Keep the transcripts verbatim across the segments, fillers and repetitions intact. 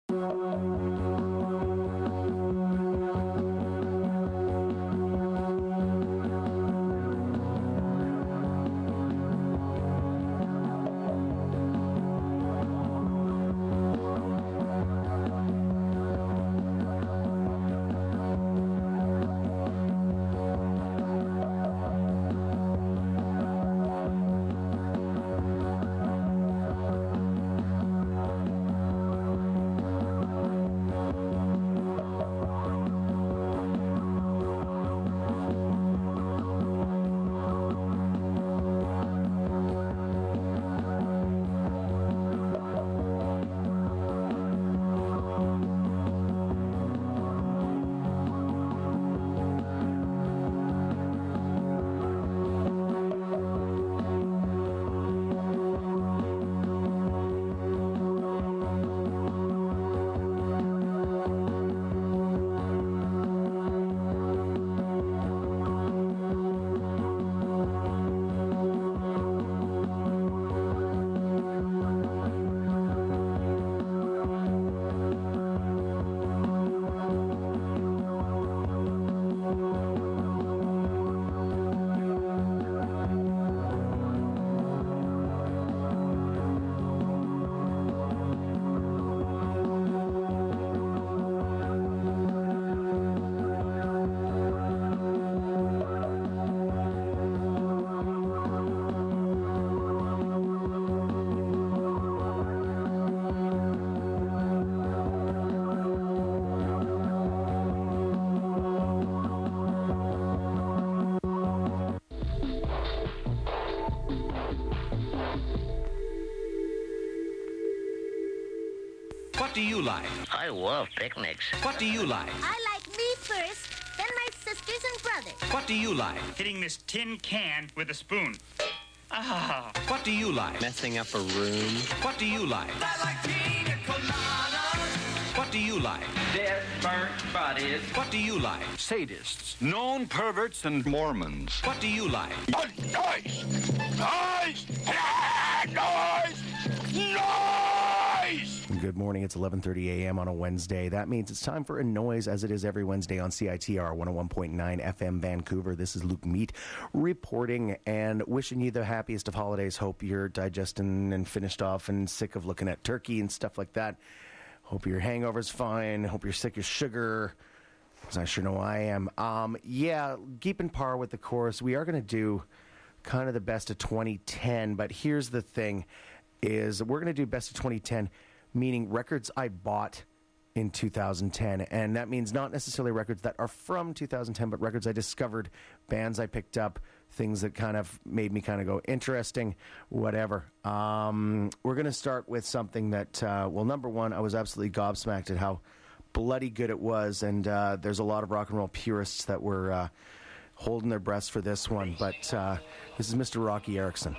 What do you like? I love picnics. What do you like? I like me first, then my sisters and brothers. What do you like? Hitting this tin can with a spoon. Ah. What do you like? Messing up a room. What do you like? I like pina coladas. What do you like? Dead, burnt bodies. What do you like? Sadists, known perverts, and Mormons. What do you like? Noise! Noise! Noise! Noise! Good morning. It's eleven thirty a.m. on a Wednesday. That means it's time for a noise, as it is every Wednesday on C I T R one oh one point nine F M Vancouver. This is Luke Meat reporting and wishing you the happiest of holidays. Hope you're digesting and finished off and sick of looking at turkey and stuff like that. Hope your hangover's fine. Hope you're sick of sugar, because I sure know I am. Um, yeah, keep in par with the chorus. We are going to do kind of the best of twenty ten, but here's the thing, is we're going to do best of twenty ten, meaning records I bought in two thousand ten. And that means not necessarily records that are from two thousand ten, but records I discovered, bands I picked up, things that kind of made me kind of go, interesting, whatever. Um, we're going to start with something that, uh, well, number one, I was absolutely gobsmacked at how bloody good it was. And uh, there's a lot of rock and roll purists that were uh, holding their breaths for this one. But uh, this is Mister Rocky Erickson.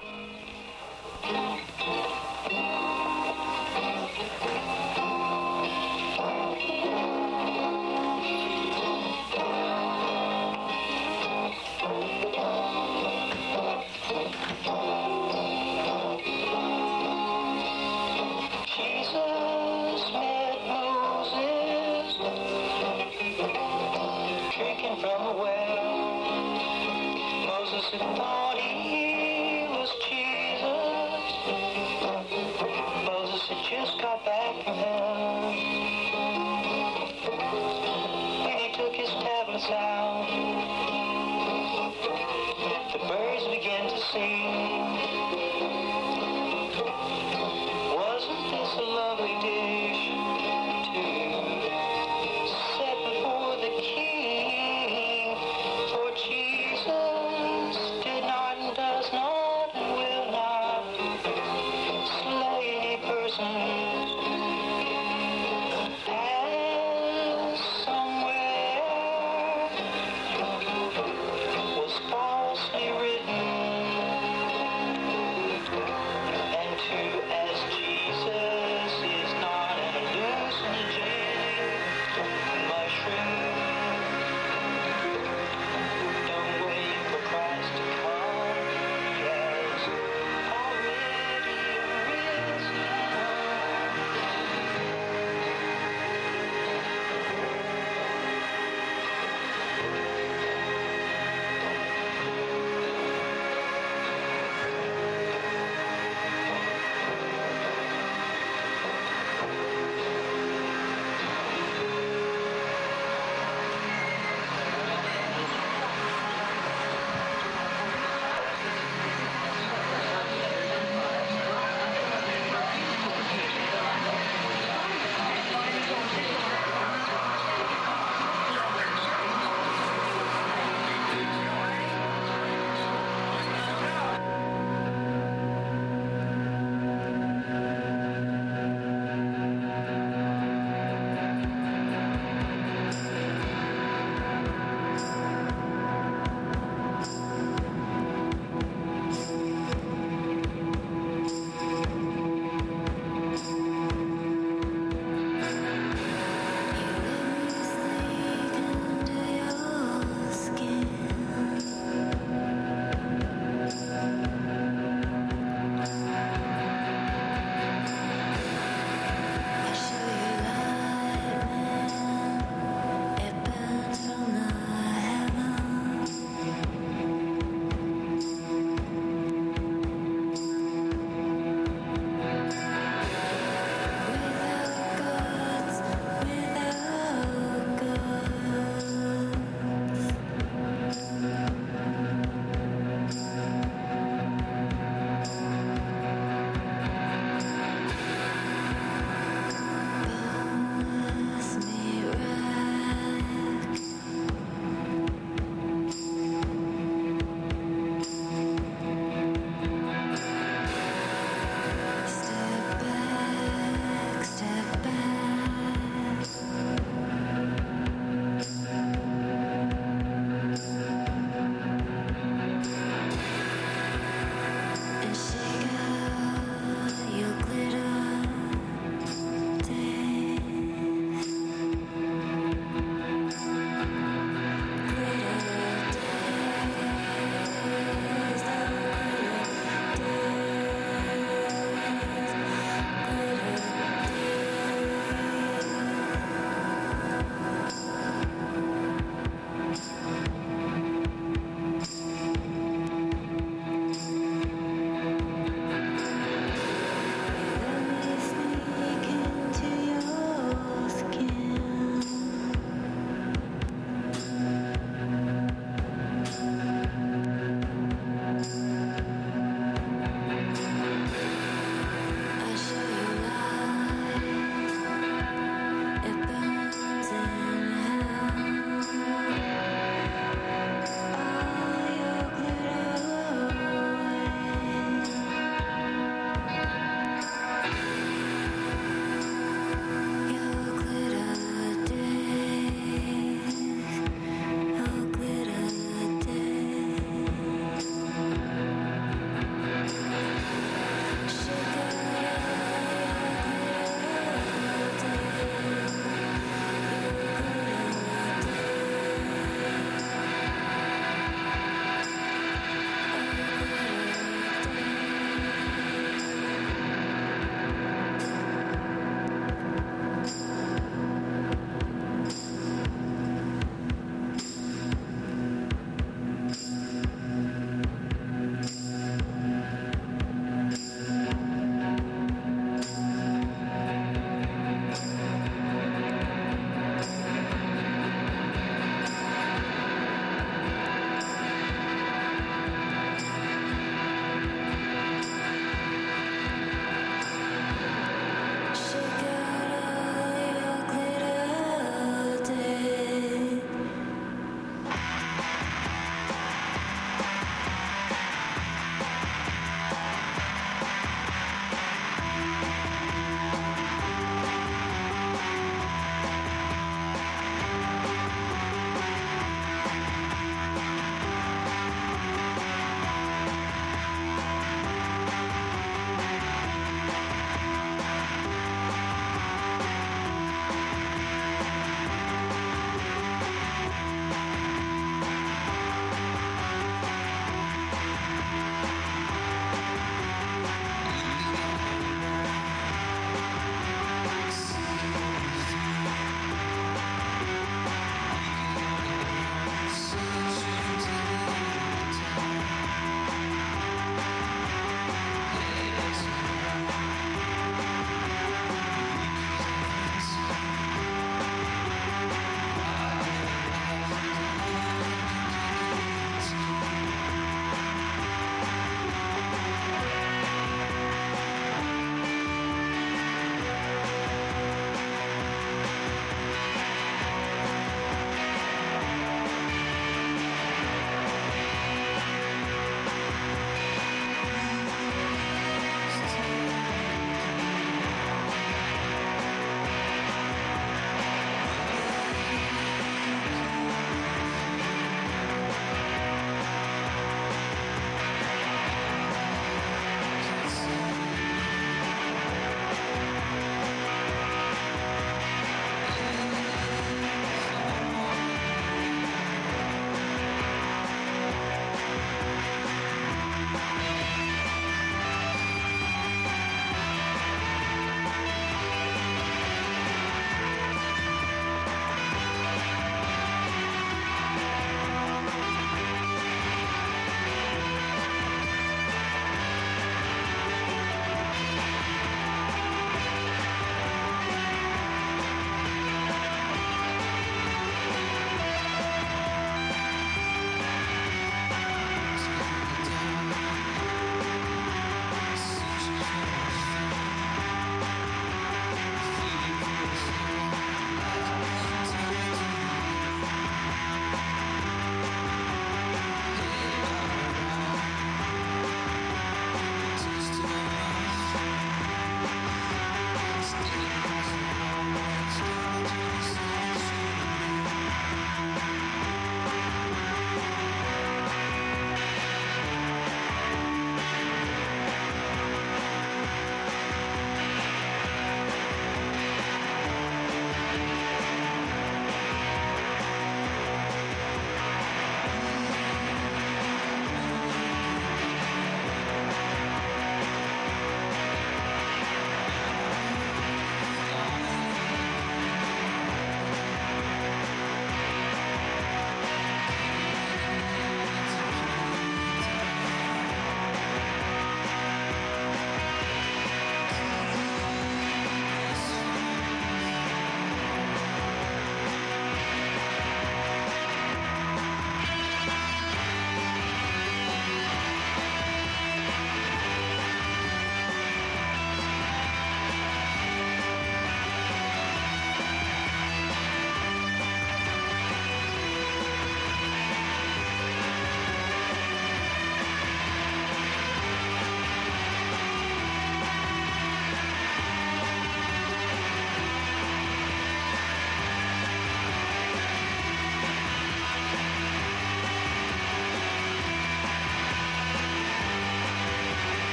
Somewhere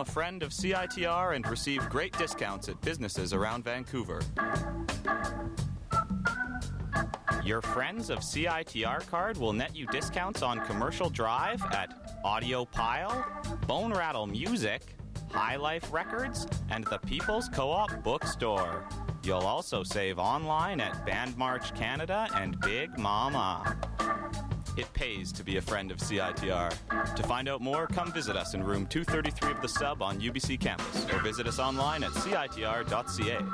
a friend of C I T R and receive great discounts at businesses around Vancouver. Your Friends of C I T R card will net you discounts on Commercial Drive at Audio Pile, Bone Rattle Music, High Life Records, and the People's Co-op Bookstore. You'll also save online at Band March Canada and Big Mama. It pays to be a friend of C I T R. To find out more, come visit us in room two thirty-three of the Sub on U B C campus, or visit us online at C I T R dot C A.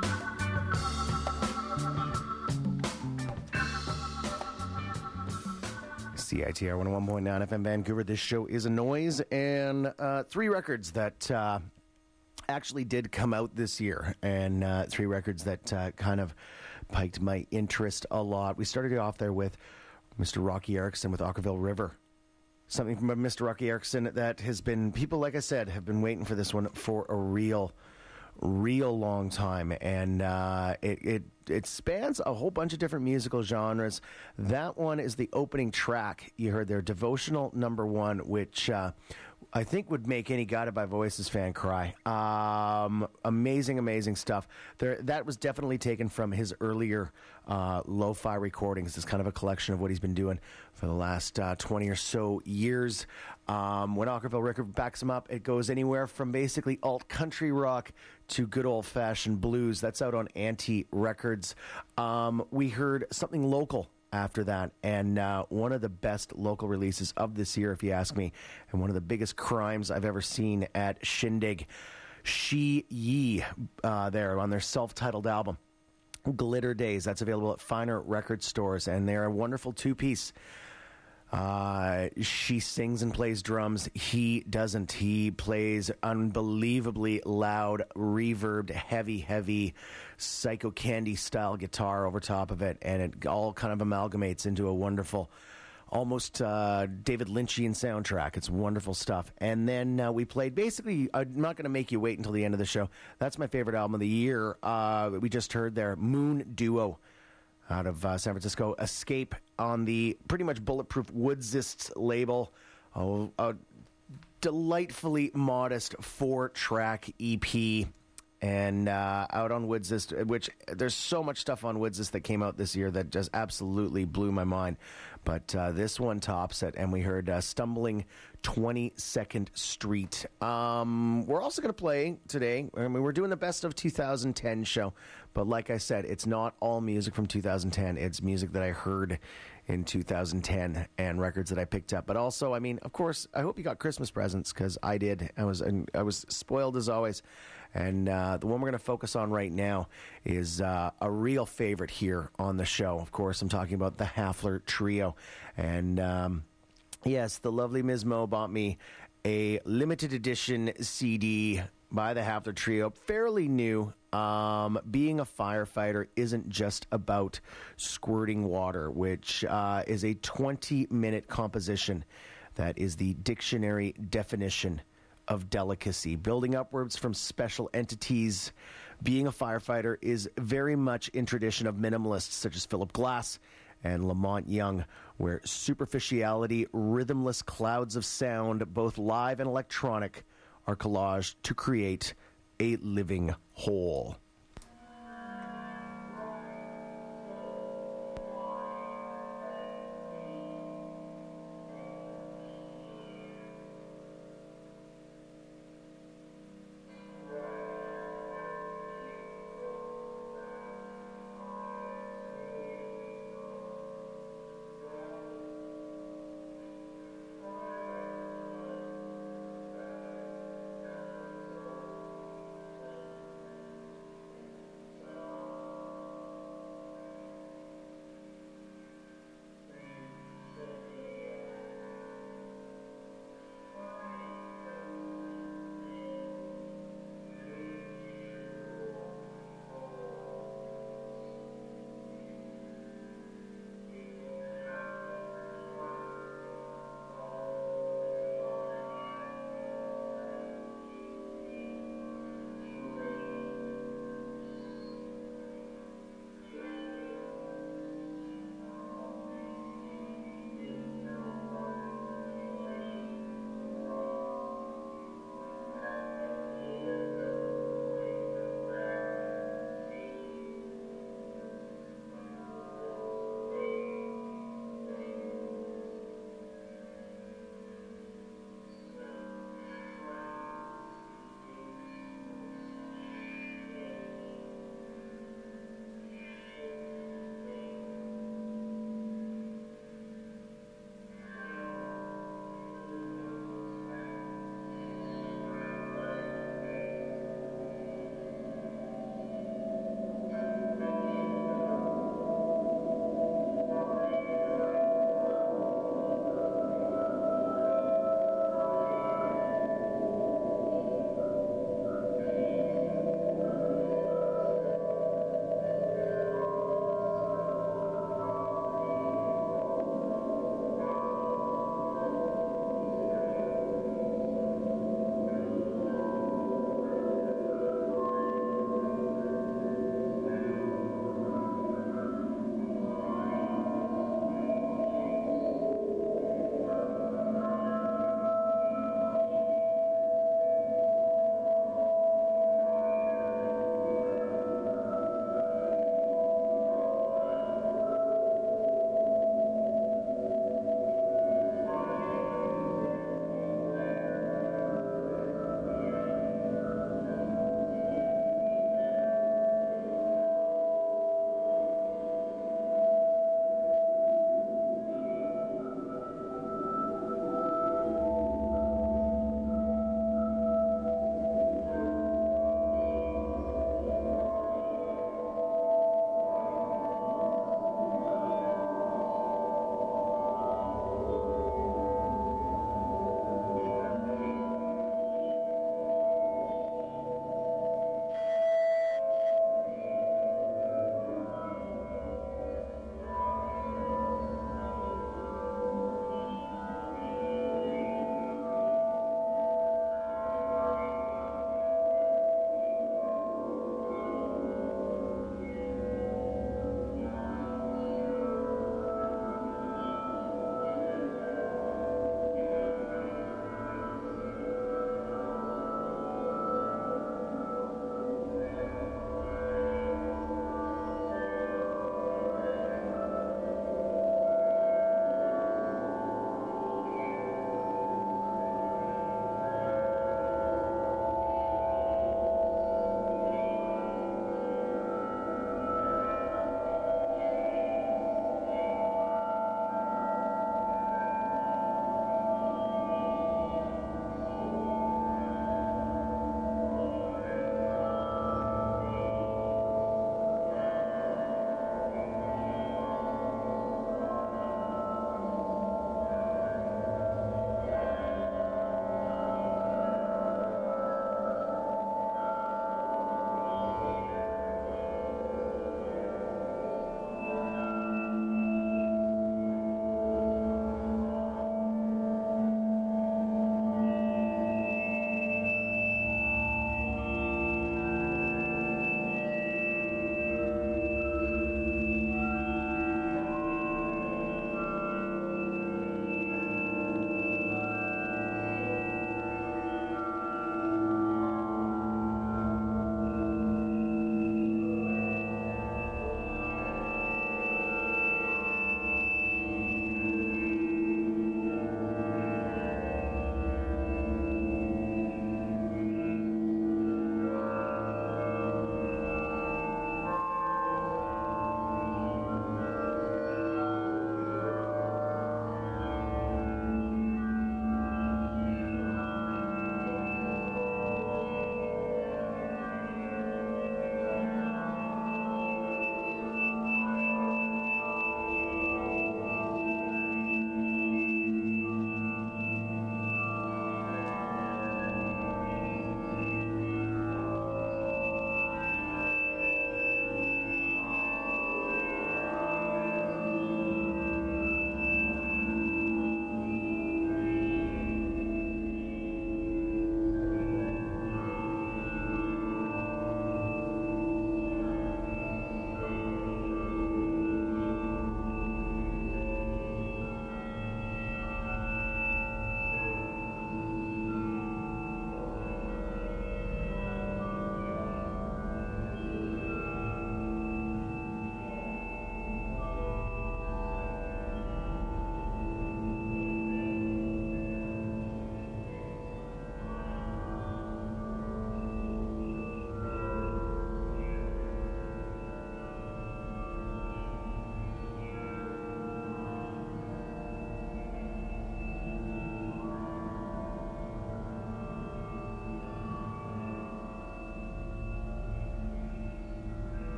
C I T R one oh one point nine F M Vancouver. This show is a noise, and uh, three records that uh, actually did come out this year, and uh, three records that uh, kind of piqued my interest a lot. We started off there with Mister Rocky Erickson with Ockerville River. Something from Mister Rocky Erickson that has been, people, like I said, have been waiting for this one for a real, real long time. And uh, it, it it spans a whole bunch of different musical genres. That one is the opening track you heard there, Devotional Number One, which uh, I think would make any Guided by Voices fan cry. Um, amazing, amazing stuff. There, that was definitely taken from his earlier uh, lo-fi recordings. It's kind of a collection of what he's been doing for the last uh, twenty or so years. Um, when Ockerville Record backs him up, it goes anywhere from basically alt-country rock to good old-fashioned blues. That's out on Anti Records. Um, we heard something local after that, and uh, one of the best local releases of this year, if you ask me, and one of the biggest crimes I've ever seen at Shindig. She Yi, uh, there on their self-titled album, Glitter Days. That's available at finer record stores, and they're a wonderful two-piece. Uh, she sings and plays drums. He doesn't. He plays unbelievably loud, reverbed, heavy, heavy Psycho Candy style guitar over top of it, and it all kind of amalgamates into a wonderful, almost uh, David Lynchian soundtrack. It's wonderful stuff. And then uh, we played, basically, I'm not going to make you wait until the end of the show. That's my favorite album of the year. Uh, we just heard there, Moon Duo, out of uh, San Francisco. Escape on the pretty much Bulletproof Woodsists label. Oh, a delightfully modest four-track E P. And uh, out on Woodsist, which there's so much stuff on Woodsist that came out this year that just absolutely blew my mind. But uh, this one tops it, and we heard uh, Stumbling twenty-second Street. Um, we're also going to play today. I mean, we're doing the best of two thousand ten show, but like I said, it's not all music from two thousand ten. It's music that I heard in two thousand ten and records that I picked up. But also, I mean, of course, I hope you got Christmas presents, because I did. I was I was spoiled as always. And uh, the one we're going to focus on right now is uh, a real favorite here on the show. Of course, I'm talking about the Hafler Trio. And um, yes, the lovely Miz Mo bought me a limited edition C D by the Hafler Trio, fairly new. Um, being a firefighter isn't just about squirting water, which uh, is a twenty-minute composition. That is the dictionary definition of delicacy, building upwards from special entities. Being a firefighter is very much in tradition of minimalists such as Philip Glass and Lamont Young, where superficiality, rhythmless clouds of sound, both live and electronic, are collaged to create a living whole.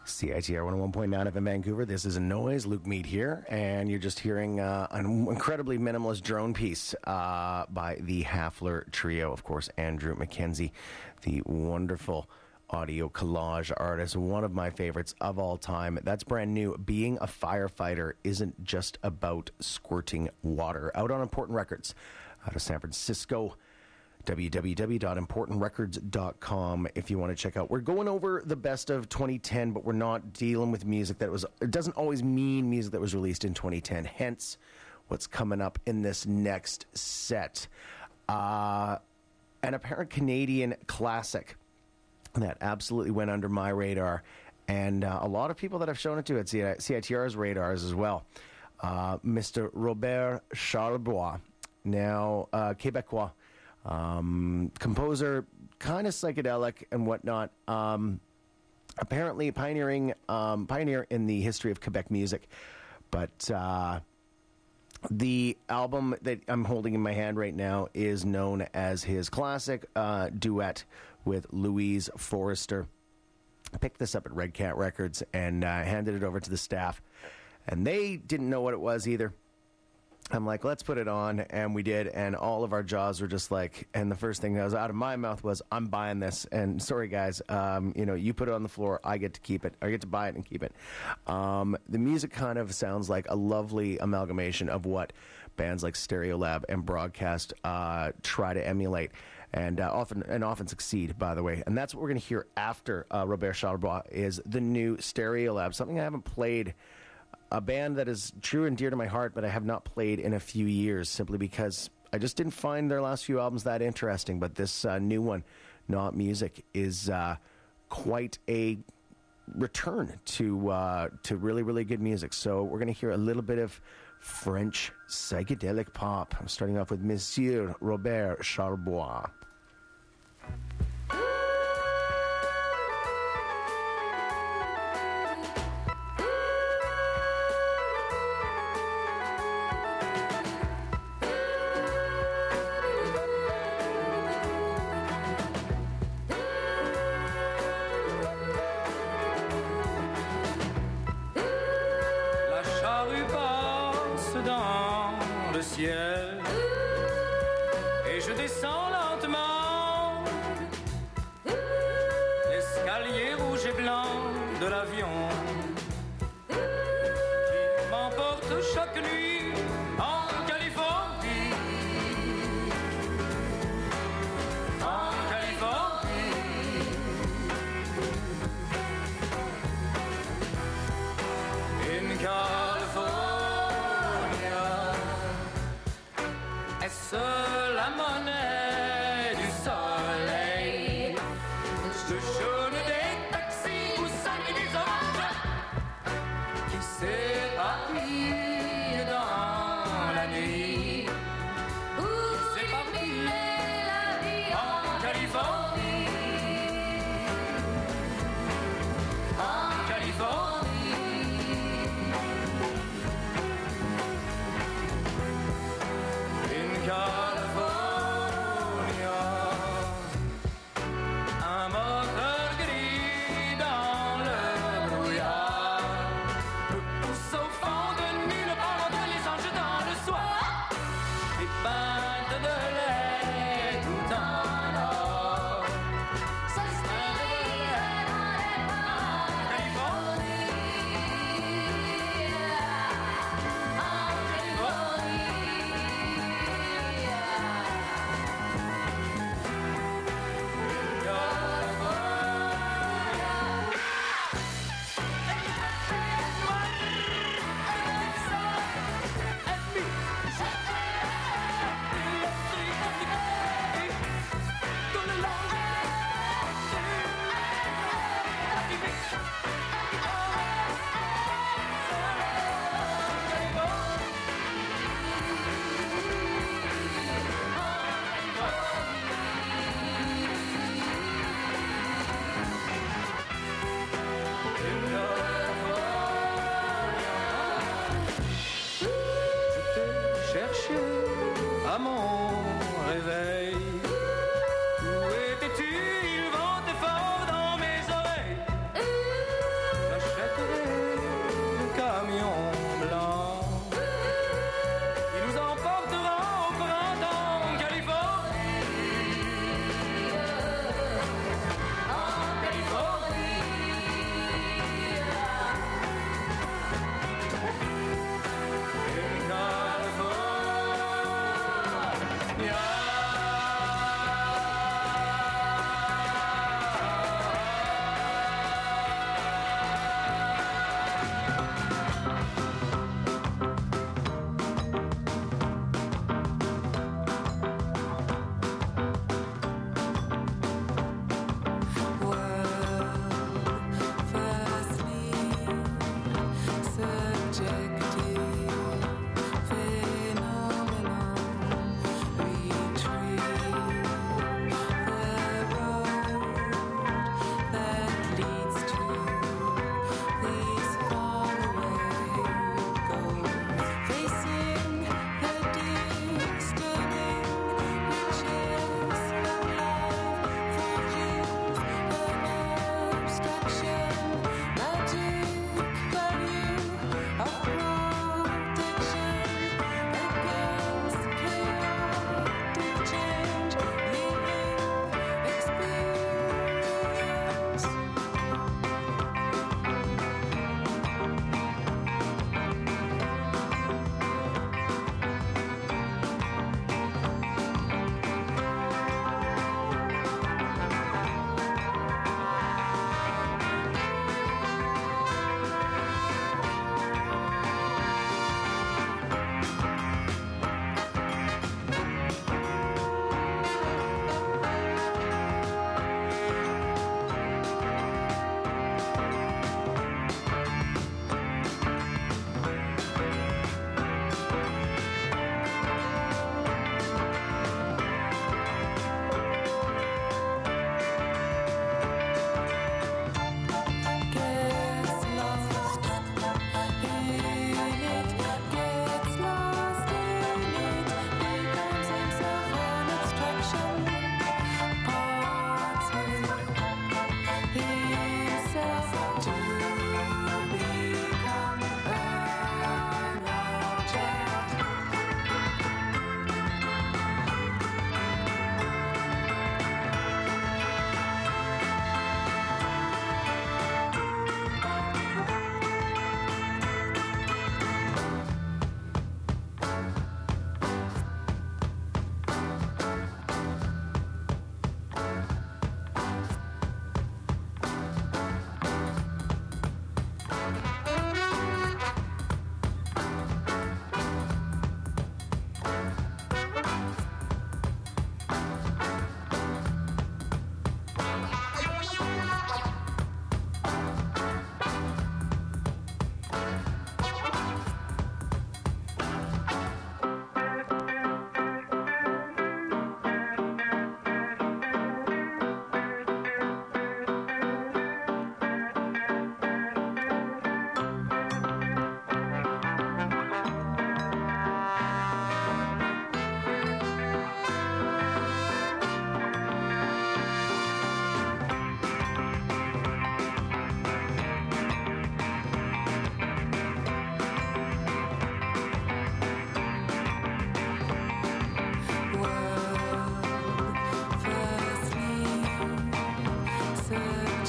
C I T R one oh one point nine F M Vancouver. This is a Noise. Luke Mead here, and you're just hearing uh, an incredibly minimalist drone piece uh, by the Hafler Trio. Of course, Andrew McKenzie, the wonderful audio collage artist, one of my favorites of all time. That's brand new. Being a firefighter isn't just about squirting water. Out on Important Records, out of San Francisco. w w w dot important records dot com if you want to check out. We're going over the best of twenty ten, but we're not dealing with music that was, it doesn't always mean music that was released in twenty ten. Hence, what's coming up in this next set. Uh, an apparent Canadian classic that absolutely went under my radar, and uh, a lot of people that I've shown it to at C I T R's radars as well. Uh, Mister Robert Charlebois, now uh, Quebecois. Um, composer, kind of psychedelic and whatnot. Um, apparently pioneering, um, pioneer in the history of Quebec music. But uh, the album that I'm holding in my hand right now is known as his classic uh, duet with Louise Forrester. I picked this up at Red Cat Records and uh, handed it over to the staff. And they didn't know what it was either. I'm like, let's put it on, and we did, and all of our jaws were just like, and the first thing that was out of my mouth was, I'm buying this, and sorry guys, um, you know, you put it on the floor, I get to keep it, I get to buy it and keep it. Um, the music kind of sounds like a lovely amalgamation of what bands like Stereolab and Broadcast uh, try to emulate, and uh, often and often succeed, by the way. And that's what we're going to hear after uh, Robert Charlebois is the new Stereolab, something I haven't played. A band that is true and dear to my heart, but I have not played in a few years simply because I just didn't find their last few albums that interesting. But this uh, new one, Not Music, is uh, quite a return to uh, to really, really good music. So we're going to hear a little bit of French psychedelic pop. I'm starting off with Monsieur Robert Charlebois. Et je descends lentement l'escalier rouge et blanc de l'avion qui m'emporte chaque nuit en Californie, en Californie. In California. Est-ce la monnaie du soleil? Ce jaune des taxis où s'allument des hommes qui s'éparpillent dans la nuit. Où s'éparpillent en Californie, en Californie. California, un moteur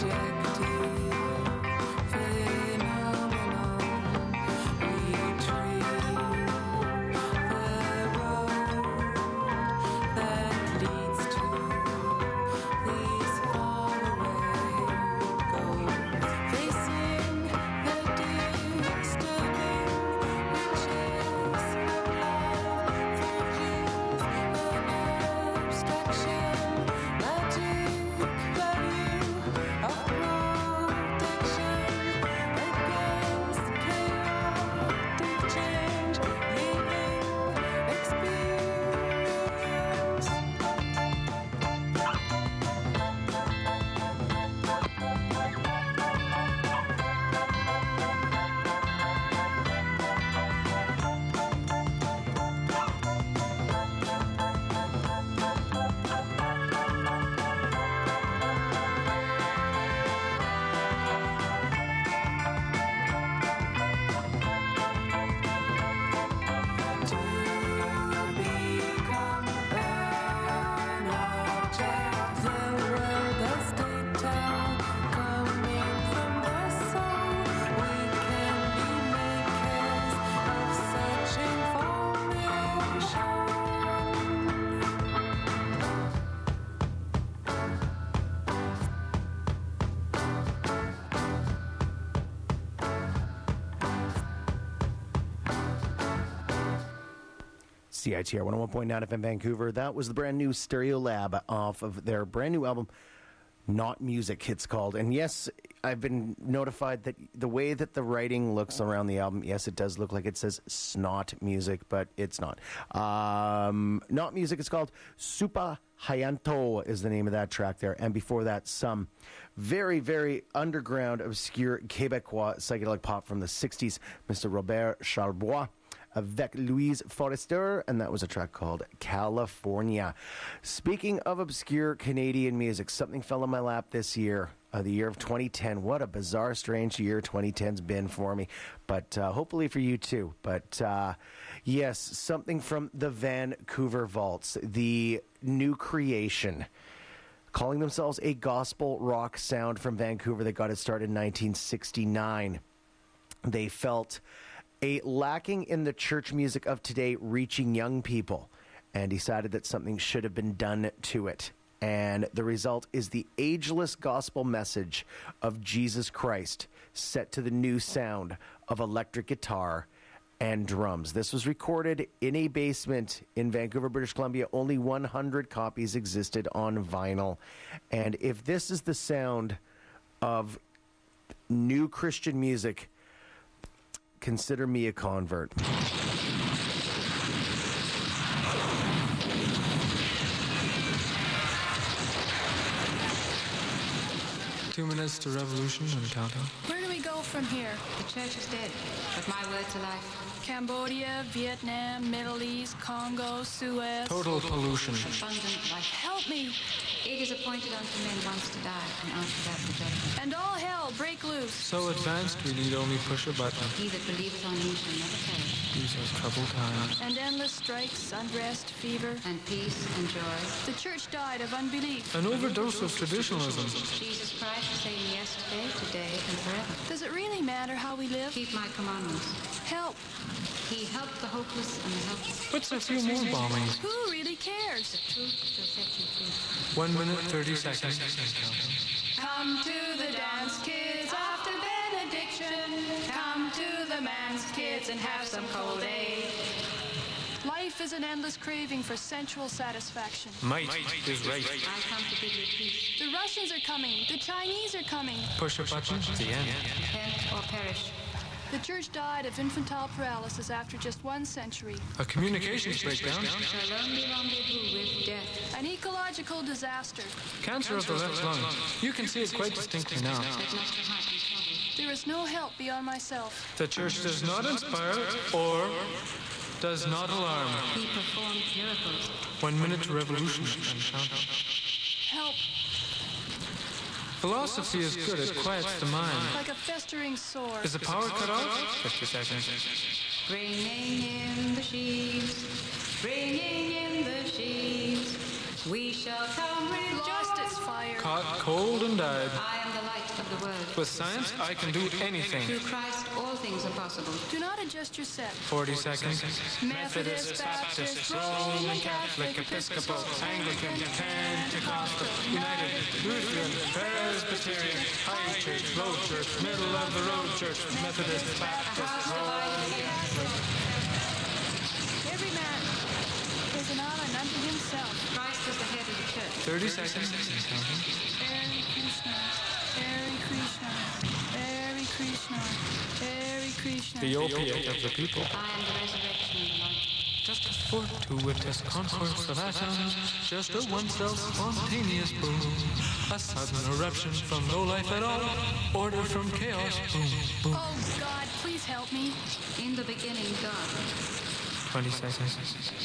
C I T R one oh one point nine F M Vancouver. That was the brand new Stereolab off of their brand new album, Not Music, it's called. And yes, I've been notified that the way that the writing looks around the album, yes, it does look like it says Snot Music, but it's not. Um, Not Music, it's called. Supa Hayanto is the name of that track there. And before that, some very, very underground, obscure Quebecois psychedelic pop from the sixties, Mister Robert Charlebois, avec Louise Forrester, and that was a track called California. Speaking of obscure Canadian music, something fell in my lap this year, uh, the year of twenty ten. What a bizarre, strange year twenty ten's been for me, but uh, hopefully for you too. But uh, yes, something from the Vancouver Vaults, the new creation, calling themselves a gospel rock sound from Vancouver that got its start in nineteen sixty-nine. They felt a lacking in the church music of today reaching young people and decided that something should have been done to it. And the result is the ageless gospel message of Jesus Christ set to the new sound of electric guitar and drums. This was recorded in a basement in Vancouver, British Columbia. Only one hundred copies existed on vinyl. And if this is the sound of new Christian music, consider me a convert. Two minutes to revolution and countdown. Where do we go from here? The church is dead, but my word's alive. Cambodia, Vietnam, Middle East, Congo, Suez. Total pollution. Abundant life. Help me. It is appointed unto men once to die, and after that the judgment. And all hell break loose. So advanced we need only push a button. He that believeth on me shall never perish. These are troubled times. And endless strikes, unrest, fever. And peace and joy. The church died of unbelief. An overdose of traditionalism. Jesus Christ the same yesterday, today, and forever. Does it really matter how we live? Keep my commandments. Help. He helped the hopeless and the helpless. What's a few more bombings? Who really cares? The truth shall set you free. One minute, thirty seconds. Come to the dance, kids, after benediction. Come to the manse, kids, and have some cold ale. Life is an endless craving for sensual satisfaction. Might is right. I come to give you peace. The Russians are coming. The Chinese are coming. Push a button, the end. Repent or perish. The church died of infantile paralysis after just one century. A communications breakdown. Shall only rendezvous with death. An ecological disaster. Cancer of the left lung. You can see it quite distinctly now. Let not your heart be troubled. There is no help beyond myself. The church does not inspire or does not alarm. He performed miracles. One minute to revolution and countdown. Help. Philosophy is good, it quiets the mind. Like a festering sore. Is the power cut off? fifty seconds. Bringing in the sheaves, bringing in the sheaves, we shall come rejoice. Lost its fire. Caught cold and died. I am the light the world. With science, I can do anything. Through Christ, all things are possible. Do not adjust your set. forty seconds. Methodist, Baptist, Roman Catholic, Episcopal, Anglican, Pentecostal, United, Lutheran, Presbyterian, High Church, Low Church, Middle of the Road Church, Methodist, Baptist, Roman Catholic. Every man is an island unto himself. Christ is the head of the church. thirty seconds. Hare Krishna, Hare Krishna, Hare Krishna, Hare Krishna. The opiate of the people. I am the resurrection and the life. Just a fortuitous concourse of atoms, just a one-cell spontaneous boom, a sudden eruption from no life at all, order from chaos, boom, boom. Oh God, please help me. In the beginning, God. twenty seconds.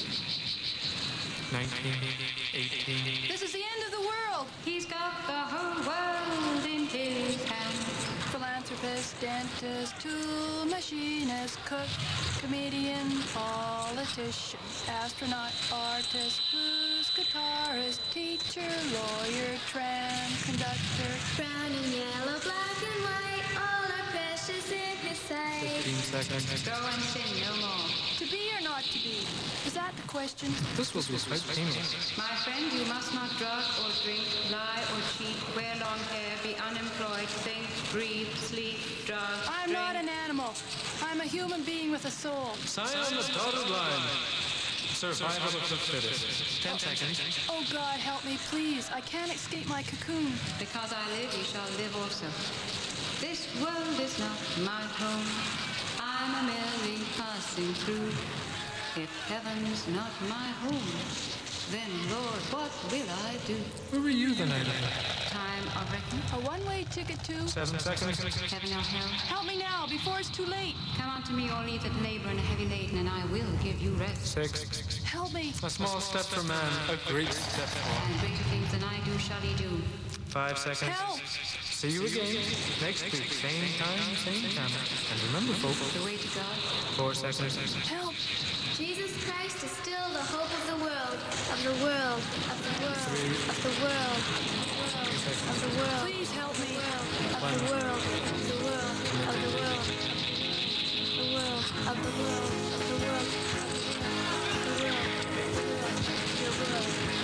nineteen, eighteen. This is the end of the world. He's got the whole world in his hand. Philanthropist, dentist, tool, machinist, cook, comedian, politician, astronaut, artist, blues, guitarist, teacher, lawyer, tram, conductor. Brown and yellow, black and white, all are precious in his sight. fifteen seconds. Go and sin no more. To be or not to be? Is that the question? This will be quite painless. My friend, you must not drug or drink, lie or cheat, wear long hair, be unemployed, think, breathe, sleep, drug, I'm drink. not an animal. I'm a human being with a soul. Sign on the dotted line. Survival of the fittest. Ten seconds. Oh God, help me, please. I can't escape my cocoon. Because I live, you shall live also. This world is not my home. I'm a merely passing through. If heaven's not my home, then Lord, what will I do? Where were you the night of that? Time of reckoning. A one-way ticket to... Seven seconds. Heaven or hell. Help me now, before it's too late. Come unto me, all ye that labor and are heavy laden, and I will give you rest. Six. Help me. A small step for man, a great step for. And greater things than I do shall he do. Five seconds. Help. See you again next week, same time, same channel. And remember, folks, The way to God. four seconds. Help. Jesus Christ is still the hope of the world, of the world, of the world, of the world, of the world, Please help me. of the world, of the world, of the world, the world, of the world, of the world, the world, the world.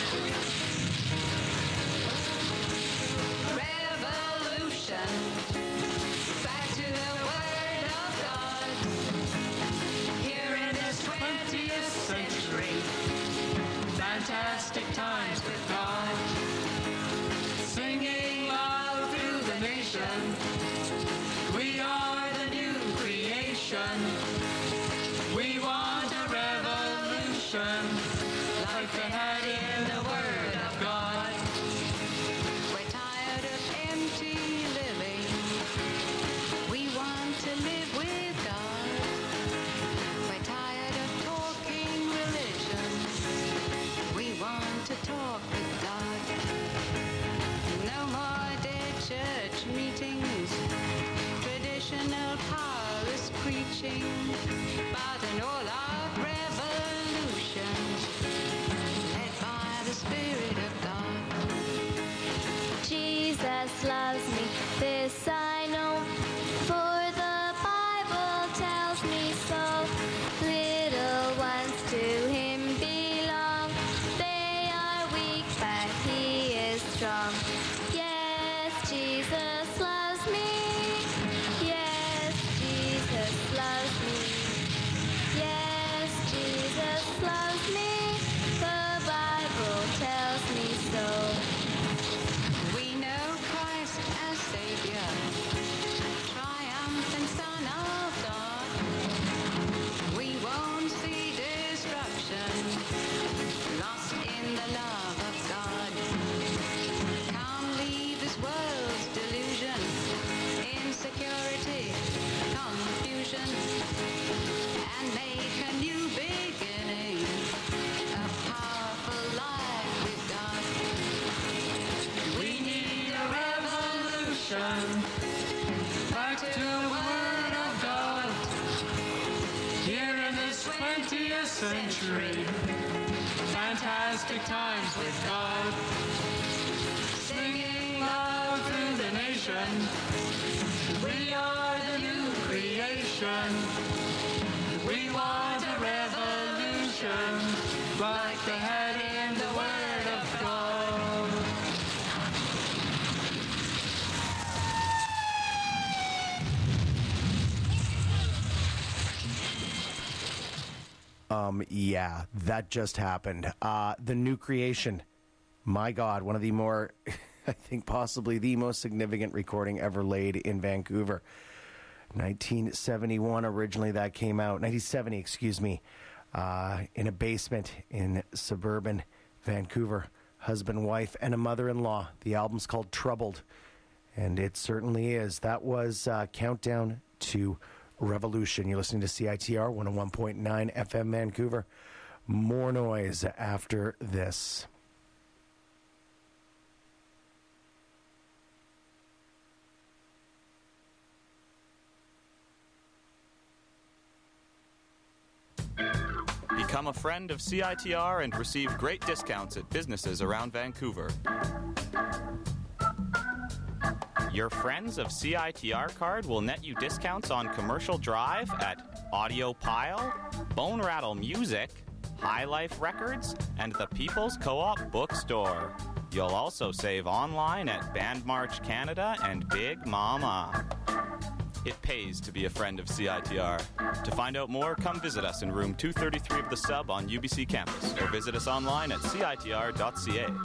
Revolution. Back to the word of God. Here in this twentieth century. Fantastic times with God. Singing loud through the nation. We are the new creation. We want a revolution. Like they had in the word of God. We're tired of empty living. We want to live with God. We're tired of talking religion. We want to talk with God. No more dead church meetings. Traditional powerless preaching. But an all-out revolution. Led by the Spirit of God. Jesus loves me, this I know, for the Bible tells me so. Little ones to him belong, they are weak, but he is strong. Yes, Jesus loves me. Yes, Jesus loves me. Yes, Jesus loves me. The Bible tells me so. We know Christ as Savior, triumphant Son of God. We won't see destruction, lost in the love of God. Come leave this world's delusion, insecurity, confusion, and make a new beginning, a powerful life with God. We need a revolution. Back to the word of God. Here in this twentieth century. Fantastic times with God. Singing loud through the nation. nation. We are the new creation. We want a revolution, like they had in the Word of God. Um, yeah, that just happened. Uh, the new creation. My God, one of the more, I think possibly the most significant recording ever laid in Vancouver. nineteen seventy-one, originally that came out. nineteen seventy, excuse me, uh, in a basement in suburban Vancouver. Husband, wife, and a mother-in-law. The album's called Troubled, and it certainly is. That was uh, Countdown to Revolution. You're listening to C I T R one oh one point nine F M Vancouver. More noise after this. Become a friend of C I T R and receive great discounts at businesses around Vancouver. Your Friends of C I T R card will net you discounts on Commercial Drive at Audio Pile, Bone Rattle Music, High Life Records, and the People's Co-op Bookstore. You'll also save online at Band March Canada and Big Mama. It pays to be a friend of C I T R. To find out more, come visit us in room two thirty-three of the Sub on U B C campus, or visit us online at C I T R dot C A.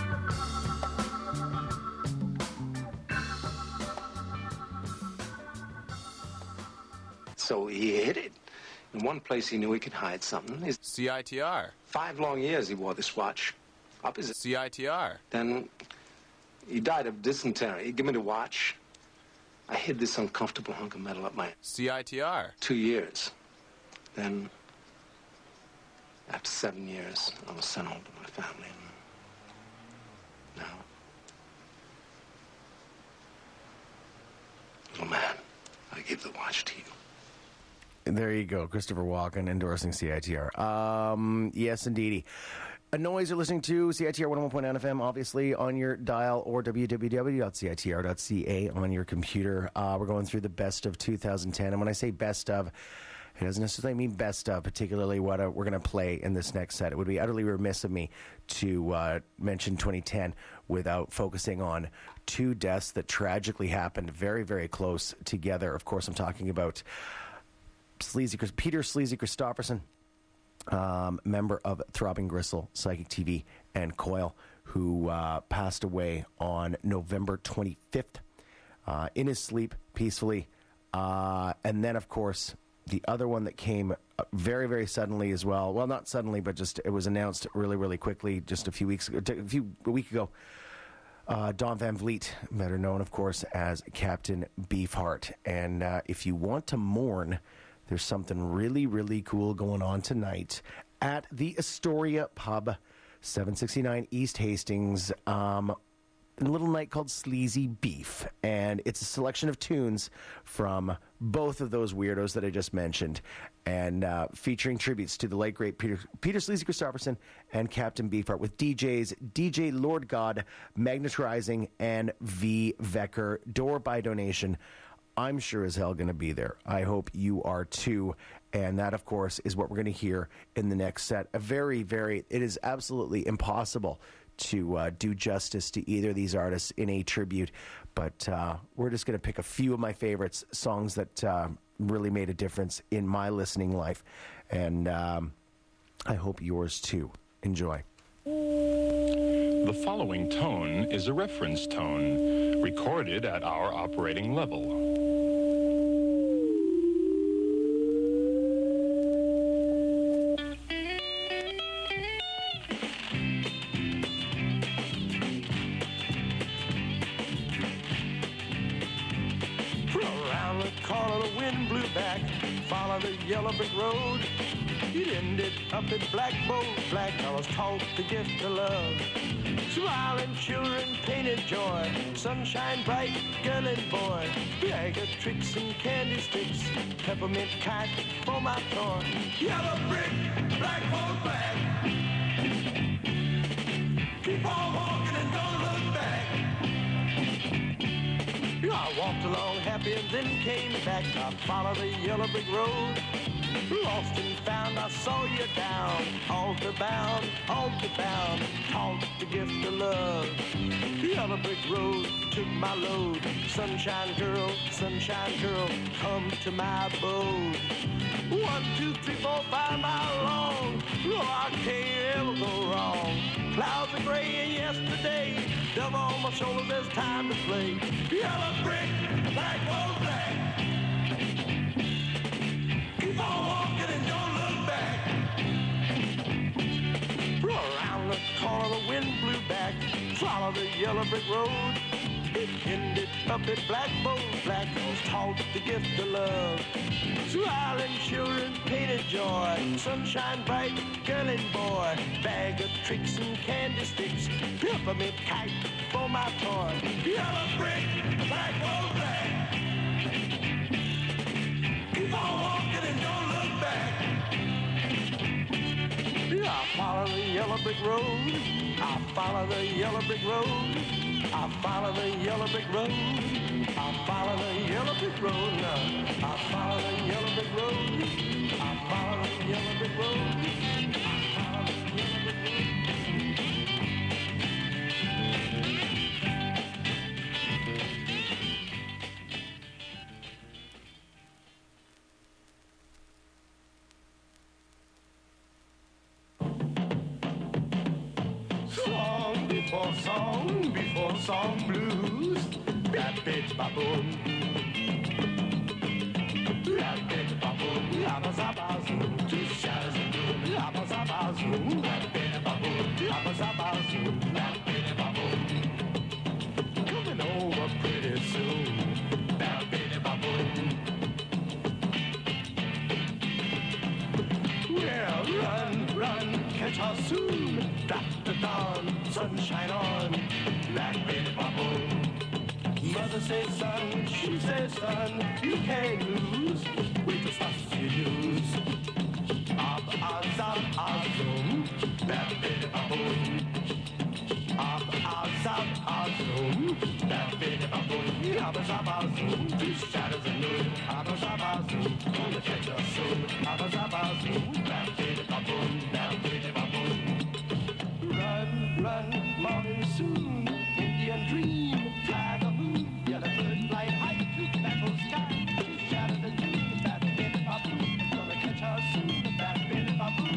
So he hid it. In one place he knew he could hide something. His C I T R. Five long years he wore this watch. Up his... C I T R. Then he died of dysentery. He gave me the watch. I hid this uncomfortable hunk of metal up my... C I T R. Two years. Then, after seven years, I was sent home to my family. And now, little man, I give the watch to you. There you go. Christopher Walken endorsing C I T R. Um, yes, indeedy. A noise you're listening to, C I T R one oh one point nine F M, obviously, on your dial, or w w w dot c i t r dot c a on your computer. Uh, we're going through the best of two thousand ten. And when I say best of, it doesn't necessarily mean best of, particularly what uh, we're going to play in this next set. It would be utterly remiss of me to uh, mention twenty ten without focusing on two deaths that tragically happened very, very close together. Of course, I'm talking about Sleazy, Peter Sleazy Christopherson, um, member of Throbbing Gristle, Psychic T V, and Coil, who uh, passed away on November twenty-fifth uh, in his sleep, peacefully. Uh, and then, of course, the other one that came very, very suddenly as well. Well, not suddenly, but just it was announced really, really quickly just a few weeks ago, a few a week ago. Uh, Don Van Vliet, better known, of course, as Captain Beefheart. And uh, if you want to mourn, there's something really, really cool going on tonight at the Astoria Pub, seven sixty-nine East Hastings. Um, a little night called Sleazy Beef, and it's a selection of tunes from both of those weirdos that I just mentioned, and uh, featuring tributes to the late great Peter Peter Sleazy Christopherson and Captain Beefheart, with D Js D J Lord God, Magnus Rising, and V. Vecker. Door by donation. I'm sure as hell going to be there. I hope you are too. And that, of course, is what we're going to hear in the next set. A very, very, it is absolutely impossible to uh, do justice to either of these artists in a tribute. But uh, we're just going to pick a few of my favorites, songs that uh, really made a difference in my listening life. And um, I hope yours too. Enjoy. The following tone is a reference tone, recorded at our operating level. Around the corner, the wind blew back. Follow the yellow brick road. It ended up at Black Boat. Black fellas taught the gift of love. Smiling children painted joy. Sunshine bright, girl and boy. Bag of tricks and candy sticks. Peppermint kite for my toy. Yellow brick, black boat black. Keep on walking and don't look back. I walked along happy and then came back. I followed the yellow brick road. Lost and found, I saw you down. Altar bound, altar bound. Taught the gift of love. Yellow brick road took my load. Sunshine girl, sunshine girl, come to my abode. One, two, three, four, five mile long. Oh, I can't ever go wrong. Clouds are gray and yesterday. Dove on my shoulders, there's time to play. Yellow brick, black on black. Keep on walking and don't look back. Around the corner, the wind blew back. Follow the yellow brick road. It ended up at Black Bowl. Black was taught the gift of love. Smiling children painted joy. Sunshine bright, girl and boy. Bag of tricks and candy sticks. Peppermint kite for my toy. Yellow brick, black Bowl, black. Keep on walking and don't look back. I follow the yellow brick road. I follow the yellow brick road. I follow the yellow brick road. I follow the yellow brick road. I follow the yellow brick road. I follow the yellow brick road. I follow the yellow brick road. Song before song, before song blues. That bitch baboon. That bitch baboon. Abba-zabba-zoom. Two shadows of blue. Abba-zabba-zoom. That bitch baboon. Abba-zabba-zoom. That bitch baboon. Coming over pretty soon. That bitch baboon. Well, run, run, catch her soon. Dot the dawn, sunshine on. That bitch baboon. Mother says, son, she says, son, you can't lose with the stuff you use. Ab, azab, azum, that bitty baboon. Ab, azab, azum, that bitty baboon. Abba, zab, azum, two shadows of noon. Abba, zab, azum, gonna catch us soon. Abba, zab, azum, that bitty baboon, that bitty baboon. Run, run, morning soon, Indian dream, tiger moon, yellow bird fly high to battle sky, shadow the moon, that bitty baboon, gonna catch her soon, that bitty baboon.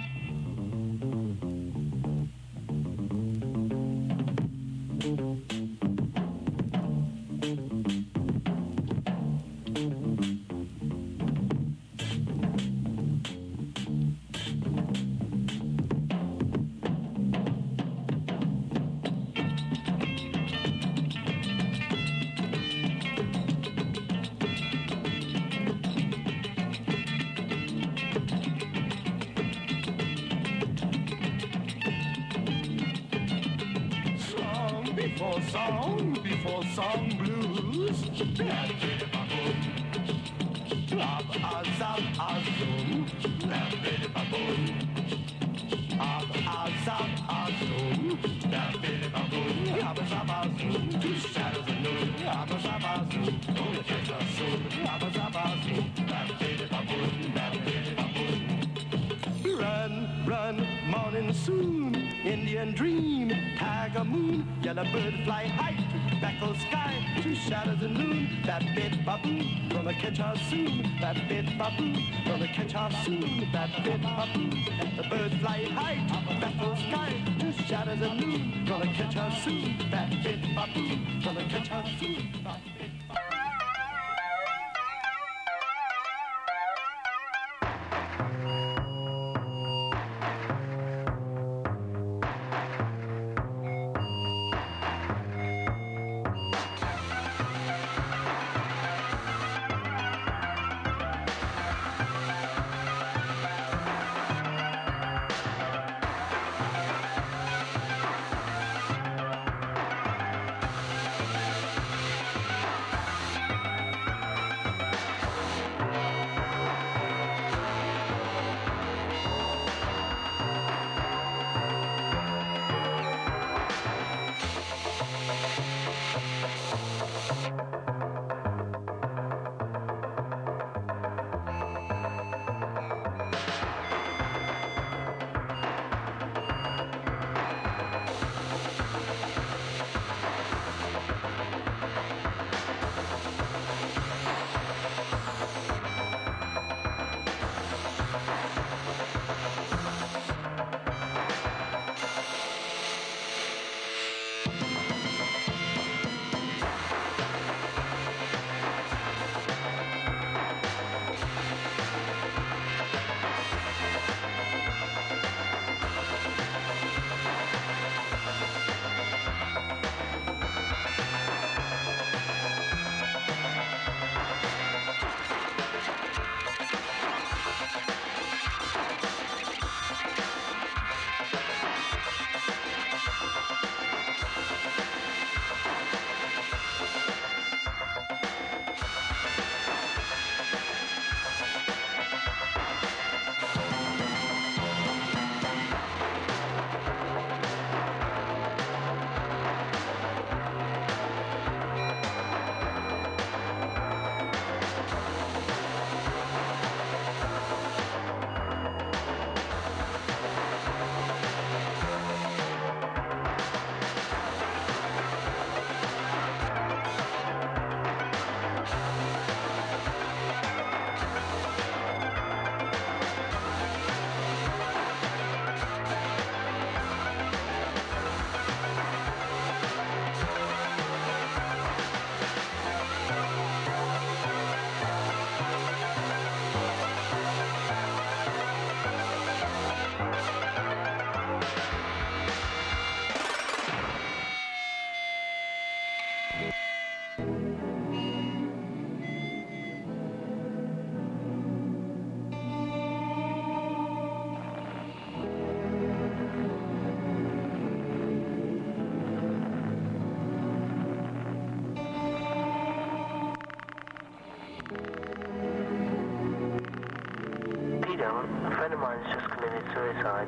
Before song, before song blues. That bitty baboon. Ab, azab, azum. That bitty baboon. Ab, azab, azum. That bitty baboon. Ab, azab, azum. Two shadows of noon. Ab, azab, azum. Gonna catch us soon. Ab, azab, azum. That bitty baboon. That bitty baboon. Run, run, morning soon. Indian dream, tiger moon, yellow bird fly high to backle sky, two shadows of noon, that bit baboon, gonna catch her soon, that bit baboon, gonna catch her soon, that bit baboon, the bird fly high to backle sky, two shadows of noon, gonna catch her soon, that bit baboon, gonna catch her soon, that bit baboon. mine's just committed suicide.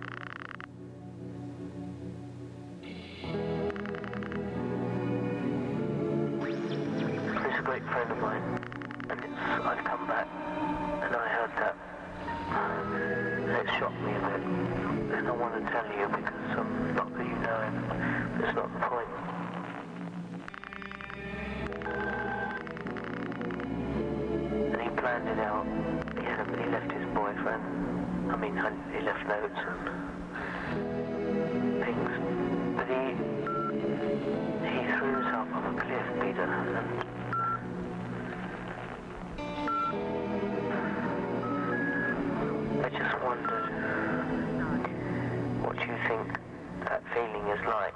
He's a great friend of mine, and it's, I've come back, and I heard that, and it shocked me a bit, and I want to tell you because, um, not that you know him, but it's not the point. And he planned it out. He, had a, he left his boyfriend. I mean, he left notes and things. But he he threw himself off a cliff, Peter. And I just wondered what you think that feeling is like.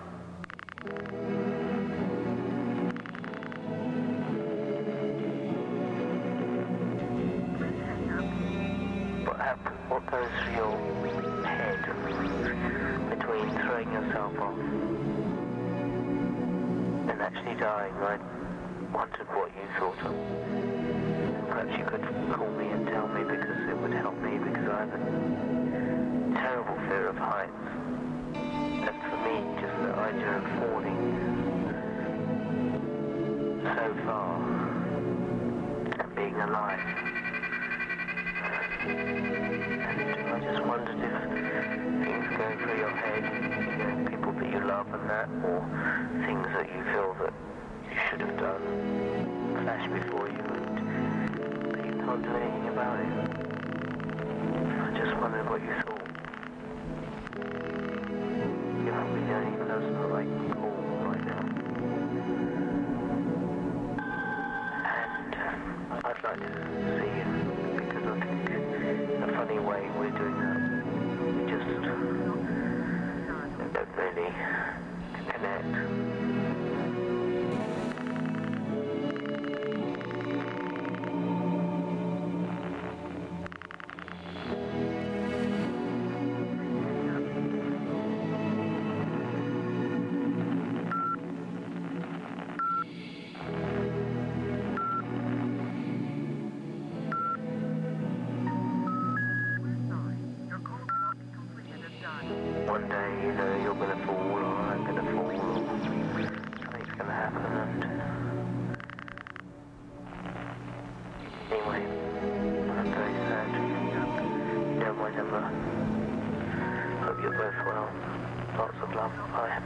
What goes through your head between throwing yourself off and actually dying? I wondered what you thought of. Perhaps you could call me and tell me, because it would help me, because I have a terrible fear of heights. And for me, just the idea of falling so far and being alive. And I just wondered if things go through your head, you know, people that you love and that, or things that you feel that you should have done, flash before you, and but you can't do anything about it. I just wondered what you thought. You haven't been the only person that I can call right now. And I'd like to see you, because I think in a funny way we're doing that. We just don't really connect. One day, you know, you're going to fall, or I'm going to fall, or something's going to happen, and anyway, I'm very sad. You know my number. Hope you're both well. Lots of love. Bye.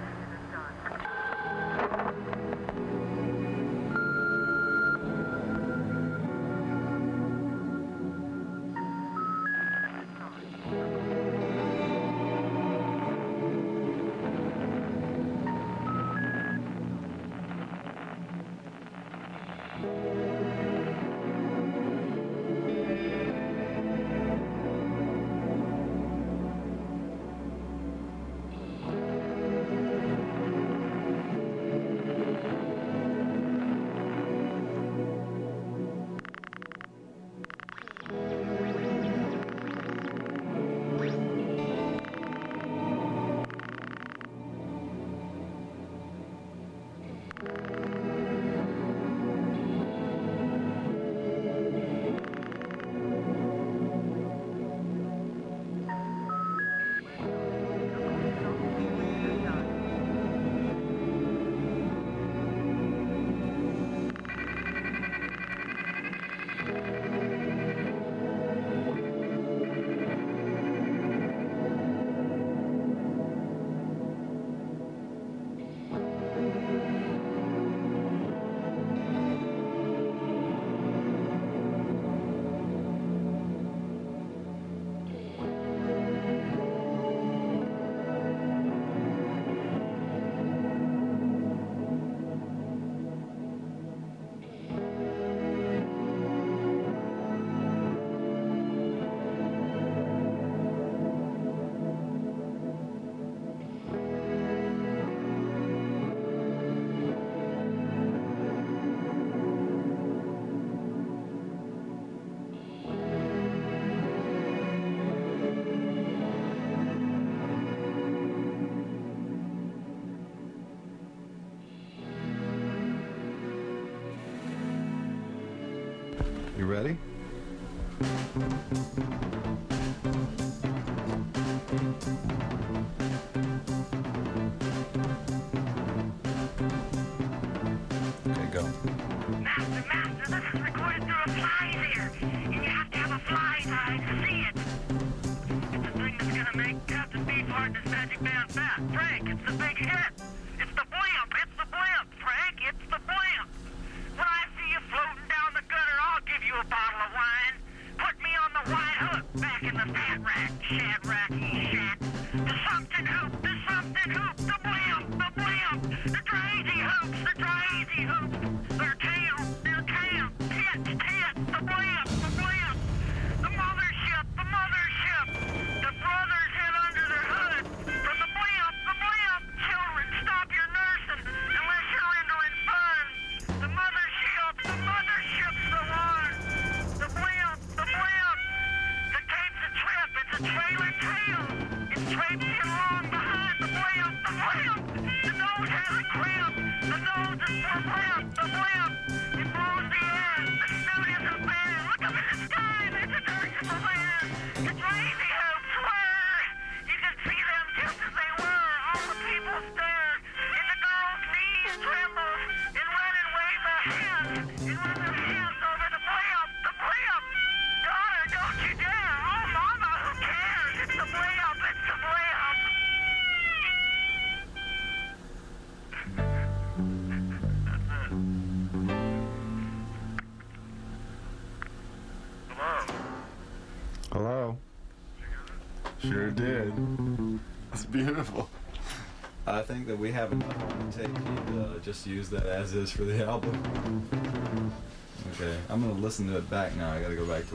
You ready? Okay, go. Master, master, this is recorded through a fly's ear, and you have to have a fly's eye to see it. It's the thing that's gonna make Captain Beefheart and his magic band fat. Frank, it's the big hit. It's the blimp, it's the blimp, Frank, it's the blimp. When I see you floating down the gutter, I'll give you a bottle of wine. Put me on the white hook, back in the fat rack, shad racky shack. The something hoop, the something hoop, the blimp, the blimp, the crazy hoops, the crazy hoops. Their tail, their tail, tits, tits, the blimp, the blimp. The mothership, the mothership. The brothers head under their hood. From the blimp, the blimp. Children, stop your nursing, unless you're entering fun. The mothership, the mothership's the one. The blimp, the blimp. The cape's a trip, it's a trailer tail. It's traipsing along behind the blimp, the blimp. The nose has a crimp. The nose is for blimp, the blimp. It blows the air. The snoot isn't bare. Look up in the sky, there's a dirt in the land. The crazy hoops whir. You can see them just as they were. All the people stare. And the girl's knees tremble. And run and wave a hand. And run their hands over the blimp, the blimp. Daughter, don't you dare. Oh, mama, who cares? It's the blimp, it's the blimp. Hello. Sure did. It's beautiful. I think that we have enough on the tape. He'd uh, just use that as is for the album. Okay, I'm gonna listen to it back now. I gotta go back to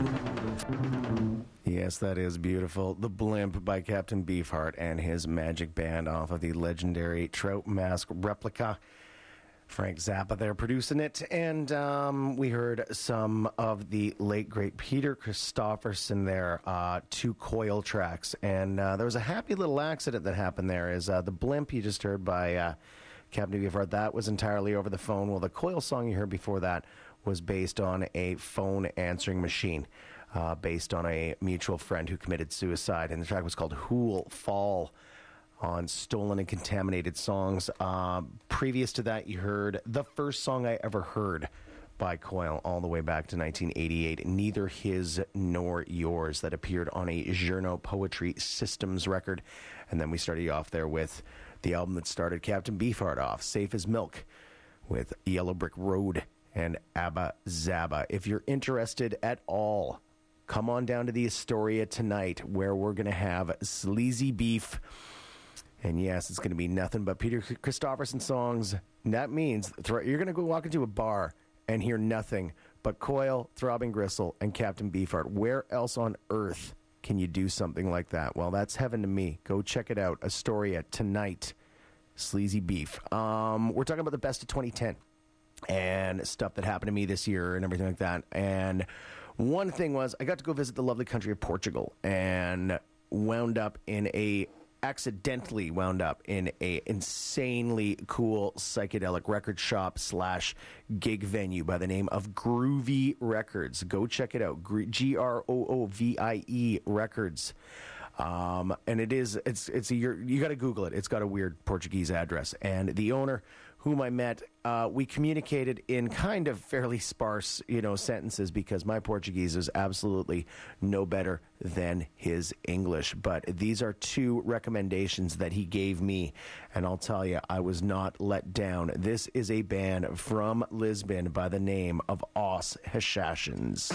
it. Yes, that is beautiful. The Blimp by Captain Beefheart and his magic band off of the legendary Trout Mask replica. Frank Zappa there producing it. And um, we heard some of the late, great Peter Christopherson there, uh, two Coil tracks. And uh, there was a happy little accident that happened there. Is uh, the Blimp you just heard by uh, Captain Beefheart, that was entirely over the phone. Well, the Coil song you heard before that was based on a phone answering machine, uh, based on a mutual friend who committed suicide. And the track was called Who'll Fall on Stolen and Contaminated Songs. Uh, previous to that, you heard the first song I ever heard by Coil all the way back to nineteen eighty-eight, Neither His Nor Yours, that appeared on a Journo Poetry Systems record. And then we started off there with the album that started Captain Beefheart off, Safe as Milk, with Yellow Brick Road and Abba Zaba. If you're interested at all, come on down to the Astoria tonight, where we're going to have Sleazy Beef. And yes, it's going to be nothing but Peter Christopherson songs. That means you're going to go walk into a bar and hear nothing but Coil, Throbbing Gristle, and Captain Beefheart. Where else on earth can you do something like that? Well, that's heaven to me. Go check it out. Astoria tonight. Sleazy Beef. Um, we're talking about the best of twenty ten and stuff that happened to me this year and everything like that. And one thing was I got to go visit the lovely country of Portugal and wound up in a accidentally wound up in a insanely cool psychedelic record shop slash gig venue by the name of Groovy Records. Go check it out. G R O O V I E Records. Um, and it is, it's, it's a, you got to Google it. It's got a weird Portuguese address. And the owner, whom I met, uh, we communicated in kind of fairly sparse, you know, sentences because my Portuguese is absolutely no better than his English. But these are two recommendations that he gave me, and I'll tell you, I was not let down. This is a band from Lisbon by the name of Os Hashashins.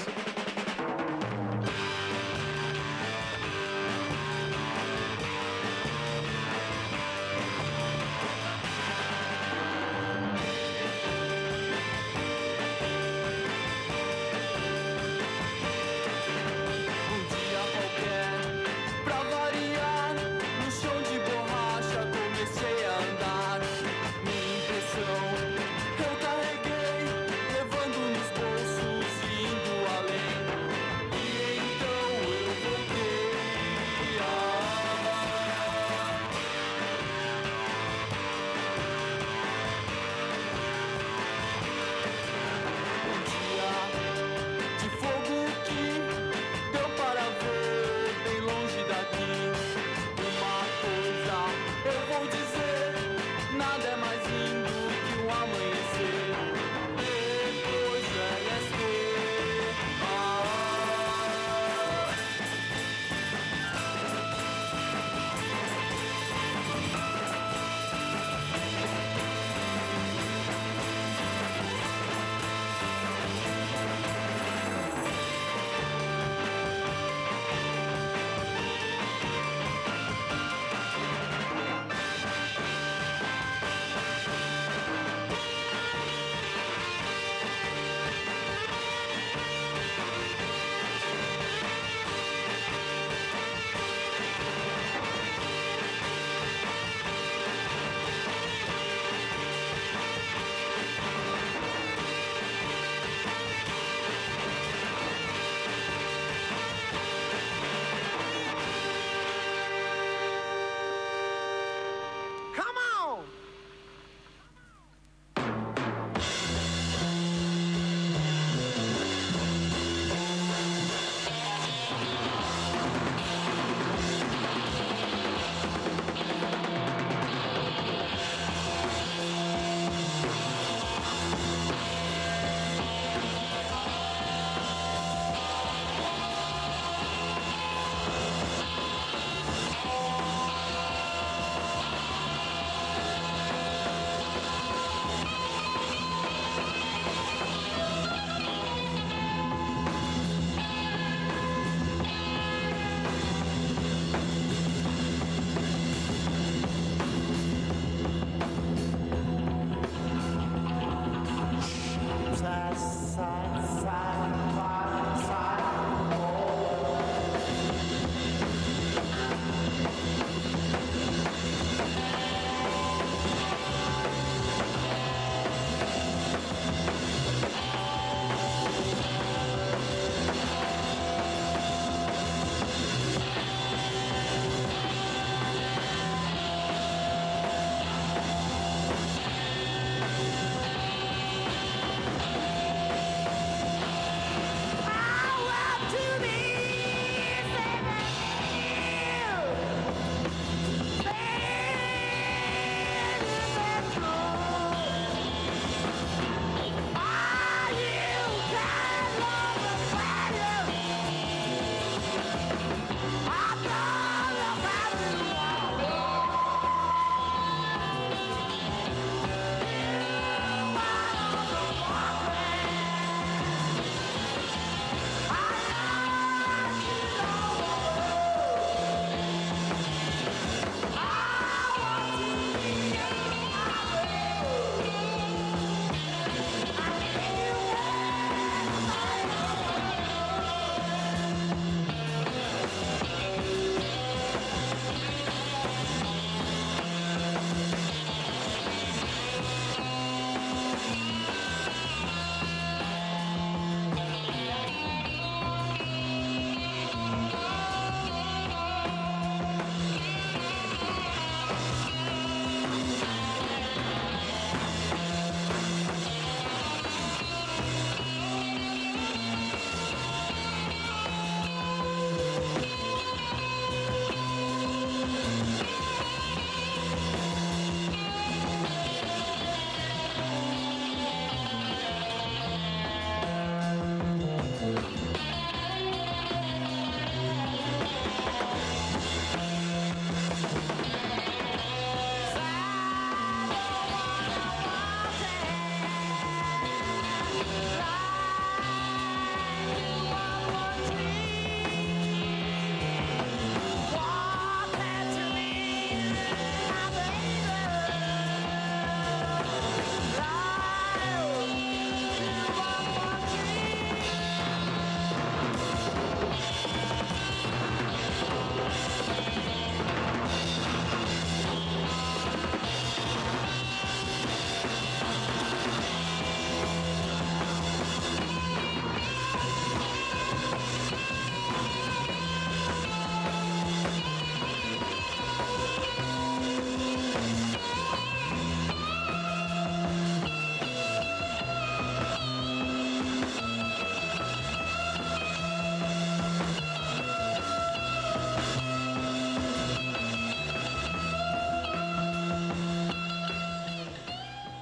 Eu carreguei, levando nos bolsos e indo além.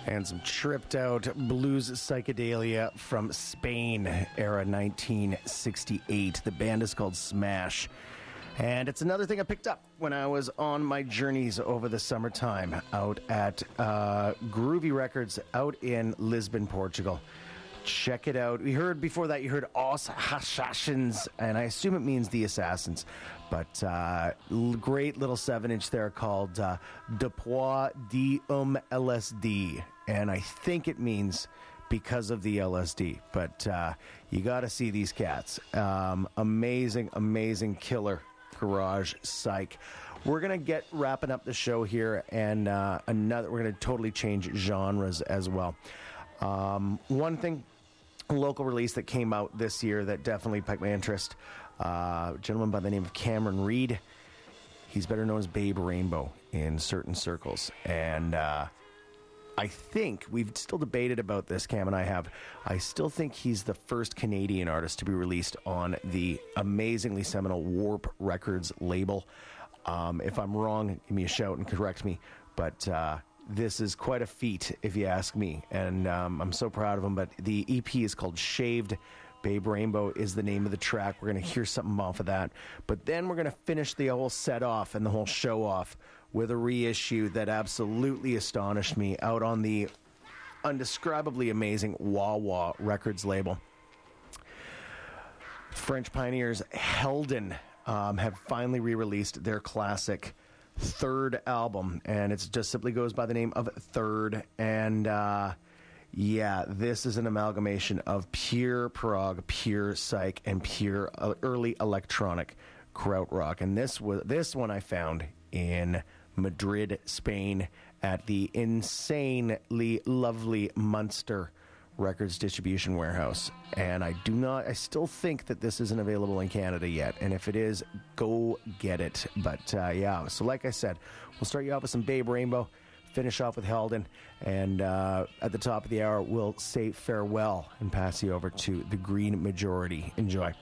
and some tripped out blues psychedelia from Spain, era nineteen sixty-eight. The band is called Smash. And it's another thing I picked up when I was on my journeys over the summertime out at uh, Groovy Records out in Lisbon, Portugal. Check it out. We heard before that, you heard Os Assassins, and I assume it means the assassins. But uh, l- great little seven inch there called uh, Depois de um L S D. And I think it means because of the L S D. But uh, you got to see these cats. Um, amazing, amazing killer garage psych. We're going to get wrapping up the show here, and uh, another. We're going to totally change genres as well. Um, one thing, a local release that came out this year that definitely piqued my interest, uh, a gentleman by the name of Cameron Reed. He's better known as Babe Rainbow in certain circles. And uh, I think, we've still debated about this, Cam and I have, I still think he's the first Canadian artist to be released on the amazingly seminal Warp Records label. Um, if I'm wrong, give me a shout and correct me. But... Uh, This is quite a feat, if you ask me, and um, I'm so proud of him. But the E P is called Shaved. Babe Rainbow is the name of the track. We're going to hear something off of that. But then we're going to finish the whole set off and the whole show off with a reissue that absolutely astonished me out on the undescribably amazing Wah Wah Records label. French pioneers Helden um, have finally re-released their classic third album, and it just simply goes by the name of Third. And uh yeah, this is an amalgamation of pure prog, pure psych, and pure uh, early electronic krautrock. And this was this one I found in Madrid, Spain, at the insanely lovely Munster Records distribution warehouse. And I do not, I still think that this isn't available in Canada yet. And if it is, go get it. But uh, yeah, so like I said, we'll start you off with some Babe Rainbow, finish off with Helden, and uh, at the top of the hour, we'll say farewell and pass you over to the Green Majority. Enjoy.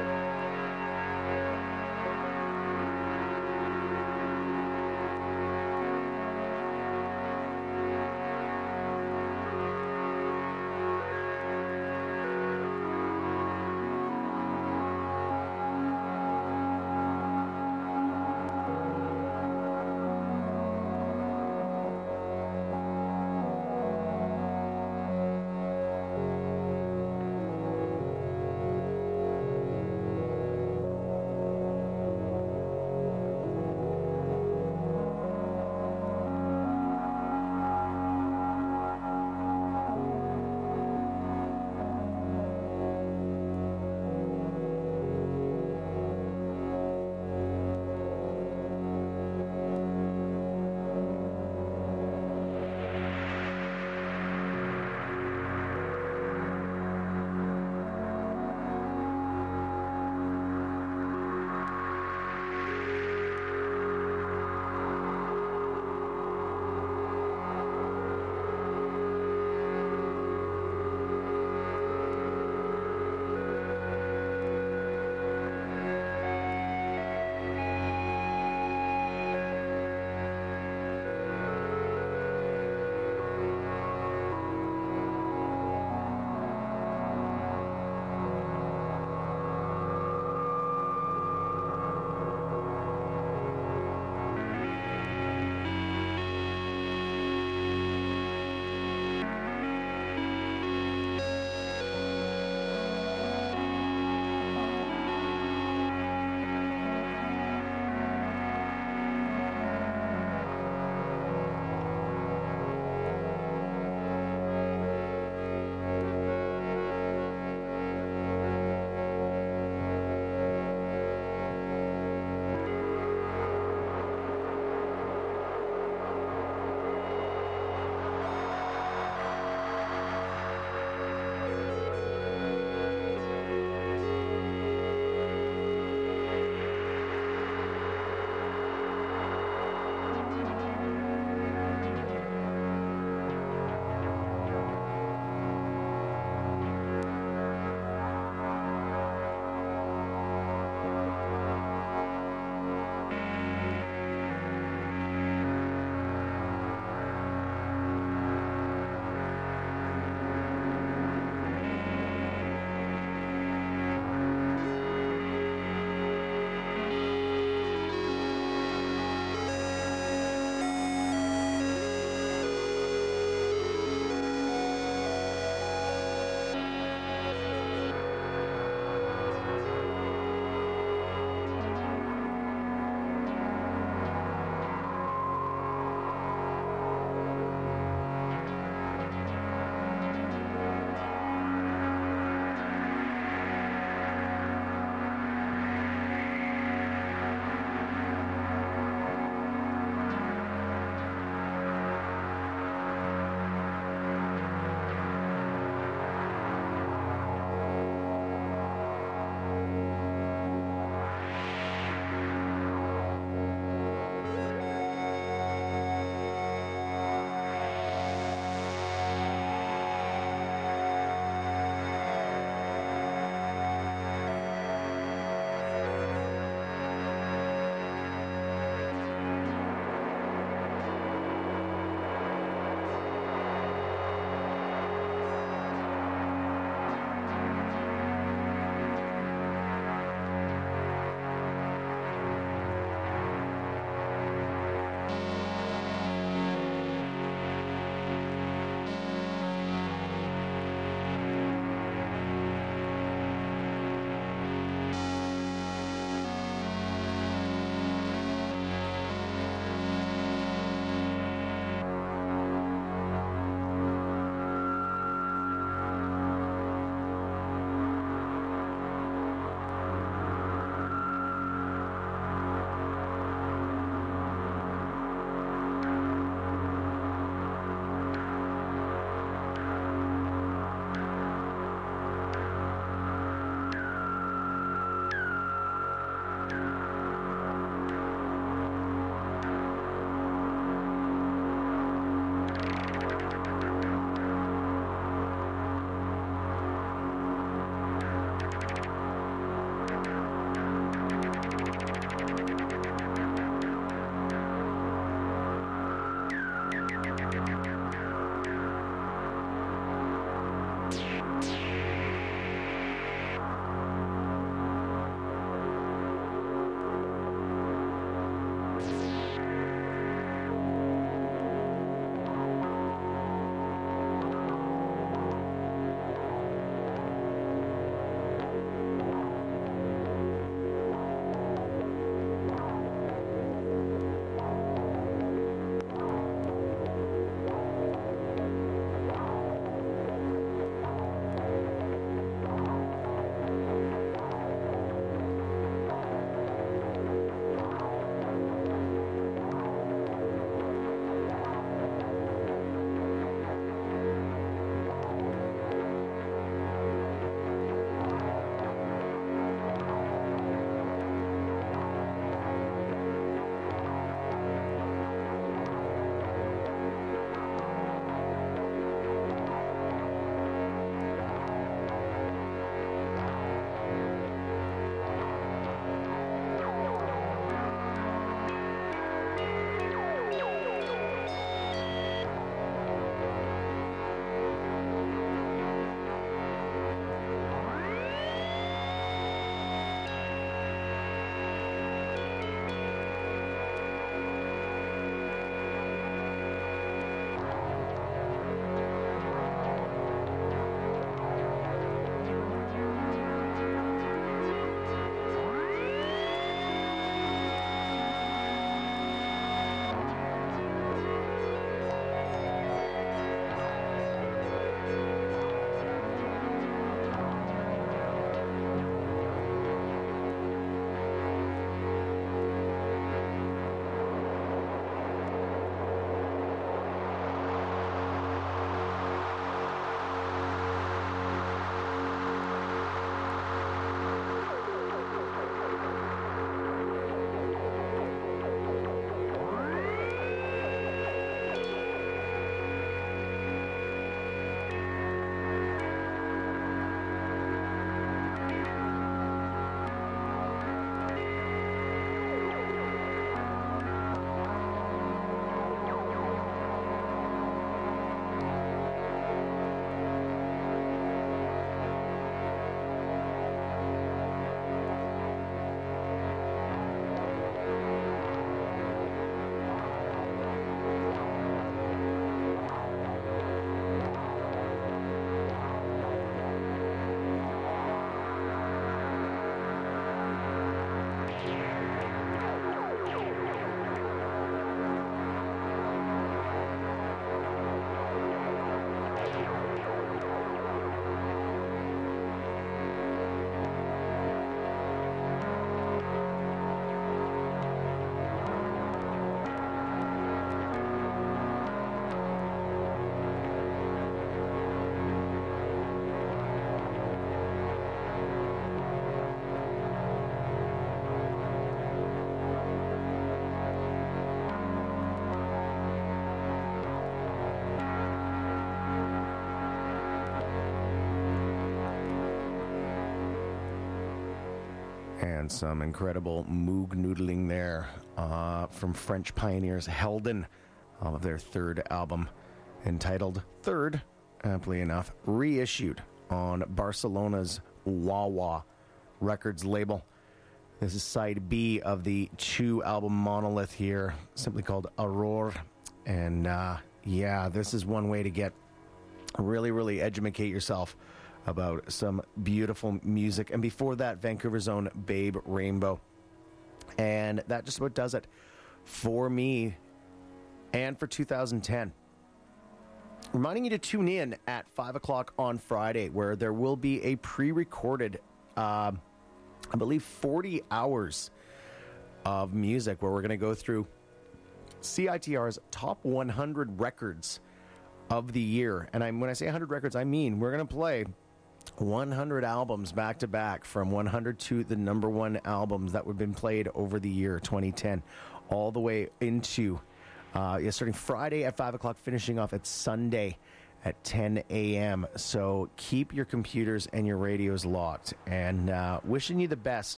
And some incredible moog noodling there uh, from French pioneers Helden of their third album entitled Third, aptly enough, reissued on Barcelona's Wawa Records label. This is side B of the two-album monolith here, simply called Aurore. And uh, yeah, this is one way to get really, really educate yourself about some beautiful music. And before that, Vancouver's own Babe Rainbow. And that just about does it for me and for two thousand ten. Reminding you to tune in at five o'clock on Friday, where there will be a pre-recorded, uh, I believe, forty hours of music, where we're going to go through C I T R's top one hundred records of the year. And I'm, when I say one hundred records, I mean we're going to play one hundred albums back to back, from one hundred to the number one albums that have been played over the year twenty ten, all the way into uh, yeah, starting Friday at five o'clock, finishing off at Sunday at ten a.m. So keep your computers and your radios locked, and uh, wishing you the best